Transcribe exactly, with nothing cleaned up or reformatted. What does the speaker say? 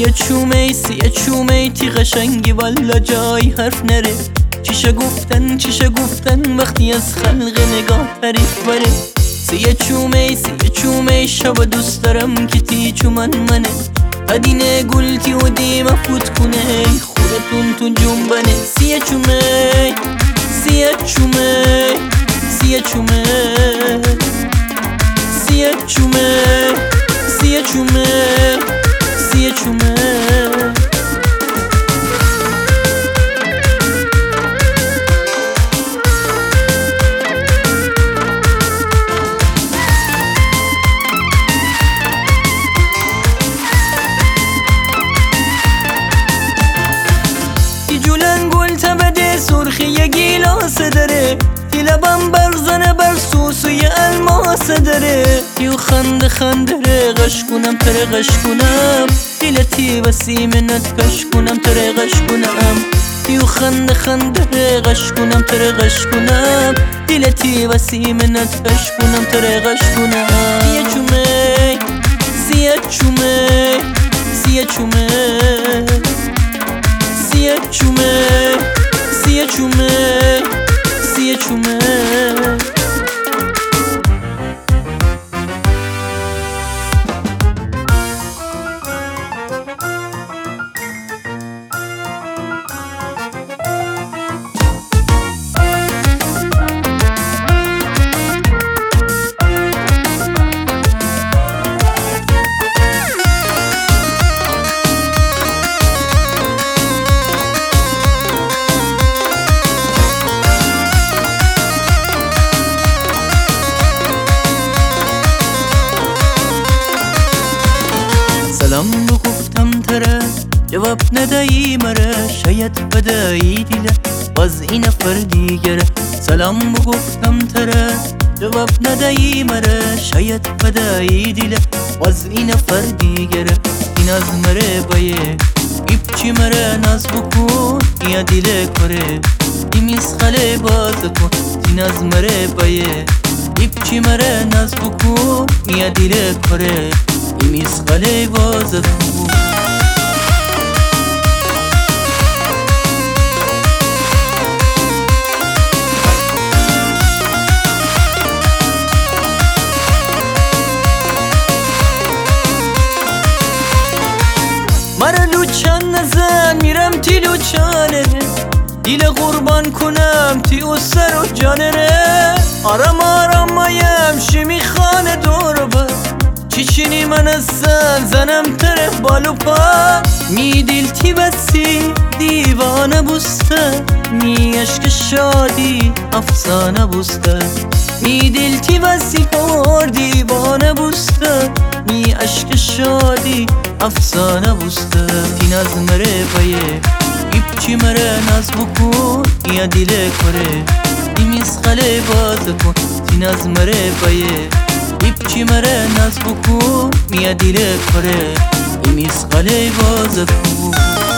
سیه چومه سیه چومه تی قشنگی والا جای حرف نره. چیشه گفتن چیشه گفتن وقتی از خلق نگاه حریف بره. سیه چومه سیه چومه شب دوست دارم که تی چومن منه. هدینه گلتی و دی مفوت کنه خودتون تو جنبنه. سیه چومه سیه چومه سیه چومه سیه چومه سیه چومه سیه چومه تی جولن گل تبده سرخی یه گیلاس داره. تی لبم برزنه بر سوسوی الماس داره. تیو خنده خنده رقش کنم ترقش کنم. دیلتی وسی منت کش کنم ترقش کنم. تیو خنده خنده رقش کنم ترقش کنم. دیلتی وسی منت کش کنم ترقش کنم. سیه چومه سیه چومه سیه چومه سیه چومه سیه چومه سیه چومه سلام رو گفتم تره جواب ندهی مره. شاید بدهی دیله باز این نفر دیگره. سلام رو گفتم تره جواب ندهی مره. شاید بدهی دیله باز این نفر دیگره. این از مره بایه ایپ چی مره ناز بکن یا دیله کره. این میسخله باز کن این از مره بایه ایپ چی مره ناز بکن یا دیله کره. ایمیز خاله بازد خوب مرا لوچان نزن میرم تی لوچانه. دیل قربان کنم تی او سر و جانه. آرام آرام مایم شمی خانه دور بر. چیچینی من ازن زنم تره بالو پا. می دیل تی بسی دیوانه بوسته. می عشق شادی افسانه بوسته. می دیل تی بسی پر دیوانه بوسته. می عشق شادی افسانه بوسته. تی ناز مره بایه ایپ چی مره ناز بکن یا دیله کره. تی میسخله باز کن تی ناز مره بایه ایپ چی مره ناز بکن یا دیله کره. ای میسخله باز کن